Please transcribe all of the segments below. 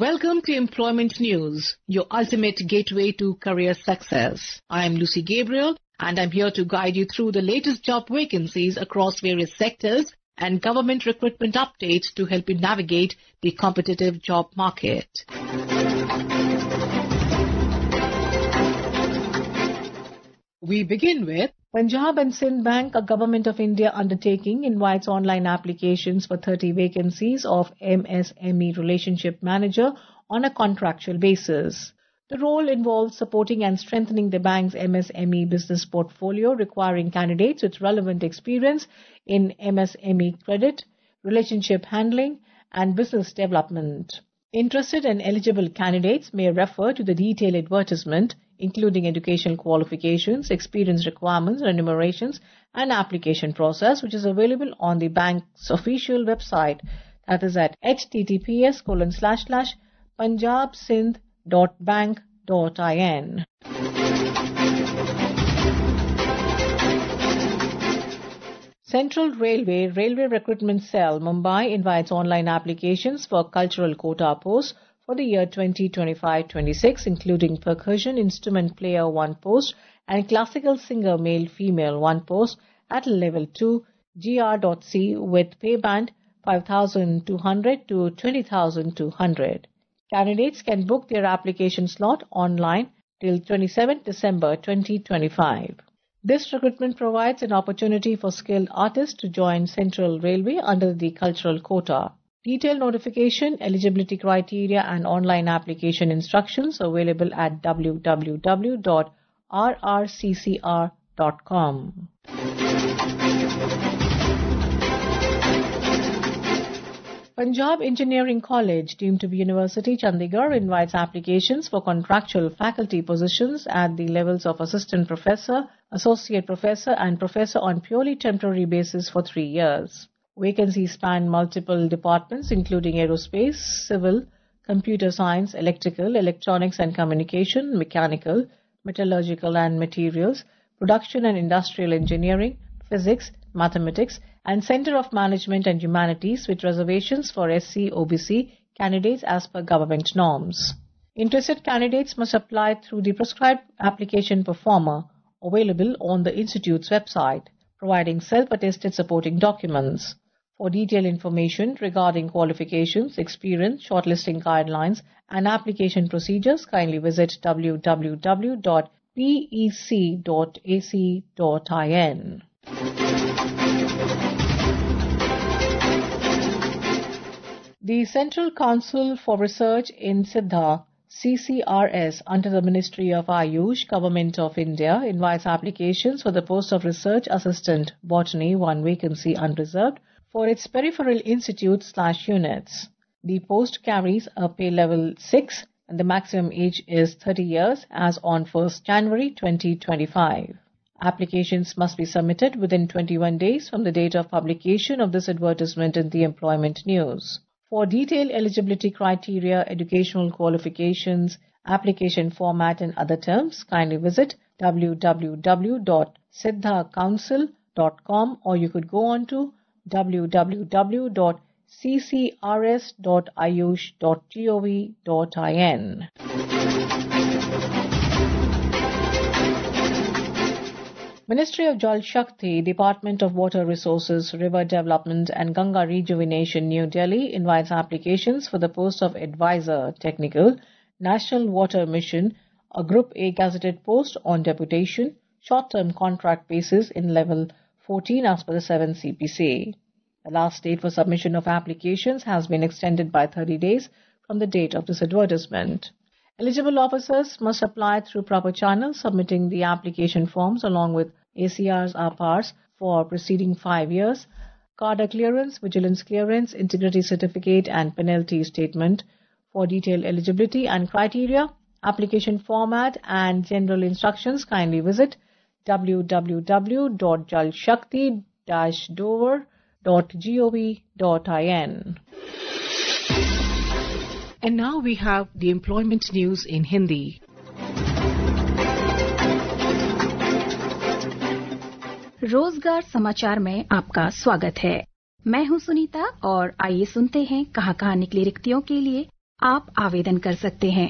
Welcome to Employment News, your ultimate gateway to career success. I am Lucy Gabriel and I'm here to guide you through the latest job vacancies across various sectors and government recruitment updates to help you navigate the competitive job market. We begin with Punjab and Sindh Bank, a Government of India undertaking, invites online applications for 30 vacancies of MSME Relationship Manager on a contractual basis. The role involves supporting and strengthening the bank's MSME business portfolio, requiring candidates with relevant experience in MSME credit, relationship handling, and business development. Interested and eligible candidates may refer to the detailed advertisement, including educational qualifications, experience requirements, remunerations, and application process, which is available on the bank's official website, that is at https://punjabsindh.bank.in. Central Railway Recruitment Cell, Mumbai, invites online applications for cultural quota posts for the year 2025-26, including percussion instrument player 1 post and classical singer male-female 1 post at level 2 GR.C with pay band 5,200 to 20,200. Candidates can book their application slot online till 27 December 2025. This recruitment provides an opportunity for skilled artists to join Central Railway under the cultural quota. Detailed notification, eligibility criteria and online application instructions available at www.rrccr.com. Punjab Engineering College, deemed to be University Chandigarh, invites applications for contractual faculty positions at the levels of assistant professor, associate professor and professor on purely temporary basis for 3 years. Vacancies span multiple departments including aerospace, civil, computer science, electrical, electronics and communication, mechanical, metallurgical and materials, production and industrial engineering, physics, mathematics, and Center of Management and Humanities, with reservations for SC, OBC candidates as per government norms. Interested candidates must apply through the prescribed application performer available on the Institute's website, providing self-attested supporting documents. For detailed information regarding qualifications, experience, shortlisting guidelines, and application procedures, kindly visit www.pec.ac.in. The Central Council for Research in Siddha, CCRS, under the Ministry of Ayush, Government of India, invites applications for the post of Research Assistant, Botany, 1 vacancy unreserved, for its peripheral institutes/units. The post carries a pay level 6 and the maximum age is 30 years as on 1st January 2025. Applications must be submitted within 21 days from the date of publication of this advertisement in the Employment News. For detailed eligibility criteria, educational qualifications, application format and other terms, kindly visit www.siddhacouncil.com or you could go on to www.ccrs.ayush.gov.in. Ministry of Jal Shakti, Department of Water Resources, River Development and Ganga Rejuvenation, New Delhi, invites applications for the post of Advisor Technical, National Water Mission, a Group A gazetted post on deputation, short-term contract basis in level 14 as per the 7 CPC. The last date for submission of applications has been extended by 30 days from the date of this advertisement. Eligible officers must apply through proper channels, submitting the application forms along with ACRs, RPARs for preceding 5 years, CADA clearance, vigilance clearance, integrity certificate and penalty statement. For detailed eligibility and criteria, application format and general instructions, kindly visit www.jalshakti-dover.gov.in. And now we have the employment news in Hindi. रोजगार समाचार में आपका स्वागत है। मैं हूं सुनीता और आइए सुनते हैं कहां निकली रिक्तियों के लिए आप आवेदन कर सकते हैं।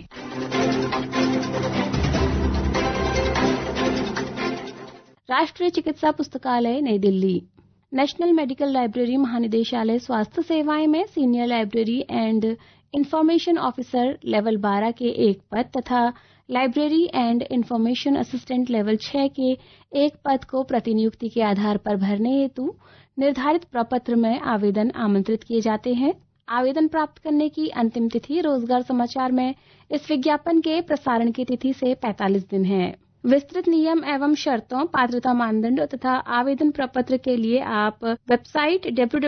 राष्ट्रीय चिकित्सा पुस्तकालय नई दिल्ली, नेशनल मेडिकल लाइब्रेरी महानिदेशालय स्वास्थ्य सेवाएं में senior library and information officer level 12 के एक पद तथा library and information assistant level 6 के एक पद को प्रतिनियुक्ति के आधार पर भरने हेतु निर्धारित प्रपत्र में आवेदन आमंत्रित किए जाते हैं। आवेदन प्राप्त करने की अंतिम तिथि रोजगार समाचार में इस विज्ञापन के प्रसारण की तिथि से 45 दिन है। विस्तृत नियम एवं शर्तों, पात्रता मानदंड तथा आवेदन प्रपत्र के लिए आप वेबसाइट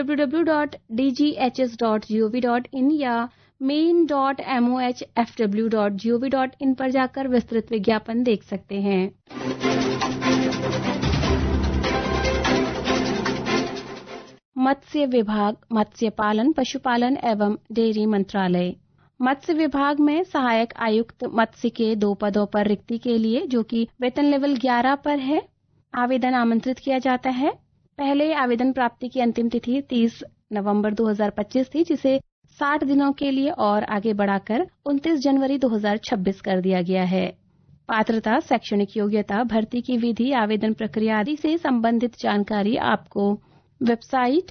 www.dghs.gov.in या main.mohfw.gov.in पर जाकर विस्तृत विज्ञापन देख सकते हैं। मत्स्य विभाग, मत्स्य पालन, पशुपालन एवं डेयरी मंत्रालय। मत्स्य विभाग में सहायक आयुक्त मत्स्य के 2 पदों पर रिक्ति के लिए, जो कि वेतन लेवल 11 पर है, आवेदन आमंत्रित किया जाता है। पहले आवेदन प्राप्ति की अंतिम तिथि 30 नवंबर 2025 थी, जिसे 60 दिनों के लिए और आगे बढ़ाकर 29 जनवरी 2026 कर दिया गया है। पात्रता, शैक्षणिक योग्यता, भर्ती की विधि, आवेदन प्रक्रिया आदि से संबंधित जानकारी आपको वेबसाइट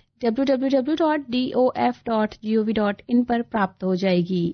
www.dof.gov.in पर प्राप्त हो जाएगी।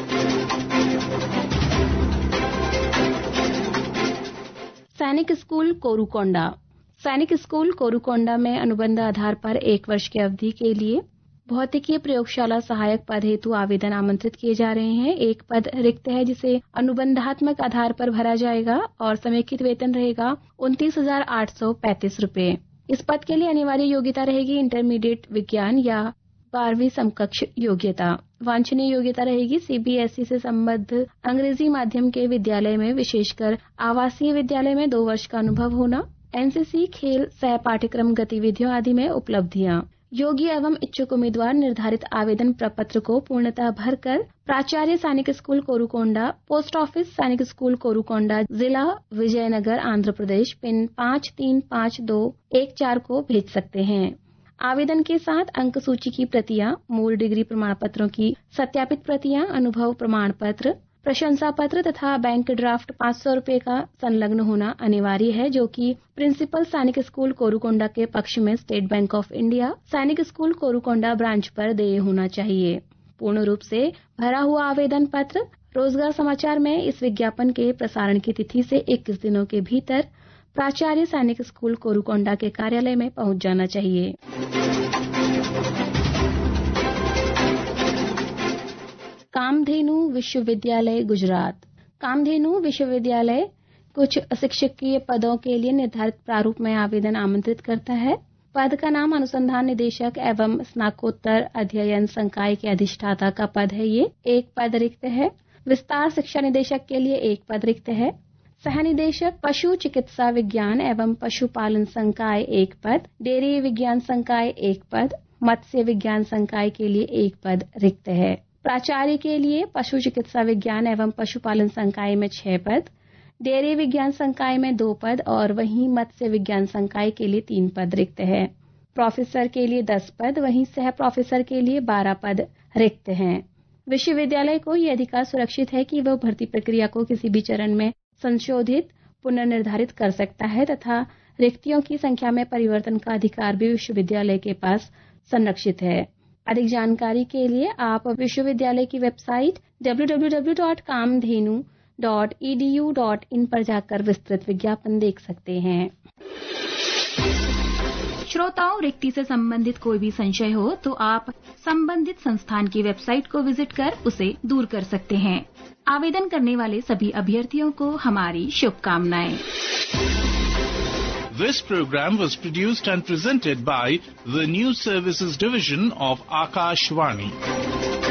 सैनिक स्कूल कोरुकोंडा। सैनिक स्कूल कोरुकोंडा में अनुबंध आधार पर 1 वर्ष की अवधि के लिए भौतिकीय प्रयोगशाला सहायक पद हेतु आवेदन आमंत्रित किए जा रहे हैं। एक पद रिक्त है जिसे अनुबंधात्मक आधार पर भरा जाएगा और समेकित वेतन रहेगा 29,835 रुपए। इस पद के लिए अनिवार्य योग्यता रहेगी इंटरमीडिएट विज्ञान या 12वीं समकक्ष योग्यता। वांछनीय योग्यता रहेगी सीबीएसई से संबद्ध अंग्रेजी माध्यम के विद्यालय में, विशेषकर आवासीय विद्यालय में 2 वर्ष का अनुभव होना, एनसीसी, खेल, सह पाठ्यक्रम गतिविधियों आदि में उपलब्धियां। योग्य एवं इच्छुक उम्मीदवार निर्धारित आवेदन प्रपत्र को पूर्णतः भरकर प्राचार्य सैनिक स्कूल कोरुकोंडा, पोस्ट ऑफिस सैनिक स्कूल कोरुकोंडा, जिला विजयनगर, आंध्र प्रदेश, पिन 535214 को भेज सकते हैं। आवेदन के साथ अंक सूची की प्रतियां, मूल डिग्री प्रमाण पत्रों की सत्यापित प्रतियां, अनुभव प्रमाण पत्र, प्रशंसा पत्र तथा बैंक ड्राफ्ट 500 रुपए का संलग्न होना अनिवार्य है, जो कि प्रिंसिपल सैनिक स्कूल कोरुकोंडा के पक्ष में स्टेट बैंक ऑफ इंडिया सैनिक स्कूल कोरुकोंडा ब्रांच पर देय होना चाहिए। पूर्ण रूप से भरा हुआ आवेदन पत्र रोजगार समाचार में इस विज्ञापन के प्रसारण की तिथि से 21 दिनों के भीतर प्राचार्य सैनिक स्कूल कोरुकोंडा के कार्यालय में पहुंच जाना चाहिए। कामधेनु विश्वविद्यालय गुजरात। कामधेनु विश्वविद्यालय कुछ शिक्षकीय पदों के लिए निर्धारित प्रारूप में आवेदन आमंत्रित करता है। पद का नाम अनुसंधान निदेशक एवं स्नाकोत्तर अध्ययन संकाय के अधिष्ठाता का पद है। ये 1 पद रिक्त है। विस्तार शिक्षा निदेशक के लिए 1 पद रिक्त है। सह निदेशक पशु चिकित्सा विज्ञान एवं पशुपालन संकाय 1 पद। डेयरी विज्ञान संकाय 1 पद। मत्स्य विज्ञान संकाय के लिए 1 पद रिक्त है। प्राचार्य के लिए पशु चिकित्सा विज्ञान एवं पशुपालन संकाय में 6 पद, डेयरी विज्ञान संकाय में 2 पद और वहीं मत्स्य विज्ञान संकाय के लिए 3 पद रिक्त है। प्रोफेसर के लिए 10 पद, वहीं सह प्रोफेसर के लिए 12 पद रिक्त हैं। विश्वविद्यालय को यह अधिकार सुरक्षित है कि वह भर्ती प्रक्रिया को किसी भी चरण में संशोधित, पुनर्निर्धारित कर सकता है तथा रिक्तियों की संख्या में परिवर्तन का अधिकार भी विश्वविद्यालय के पास संरक्षित है। अधिक जानकारी के लिए आप विश्वविद्यालय की वेबसाइट www.kamdhenu.edu.in पर जाकर विस्तृत विज्ञापन देख सकते हैं। श्रोताओं, रिक्ति से संबंधित कोई भी संशय हो तो आप संबंधित संस्थान की वेबसाइट को विजिट कर उसे दूर कर सकते हैं। आवेदन करने वाले सभी अभ्यर्थियों को हमारी शुभकामनाएं। This program was produced and presented by the News Services Division of Akashvani.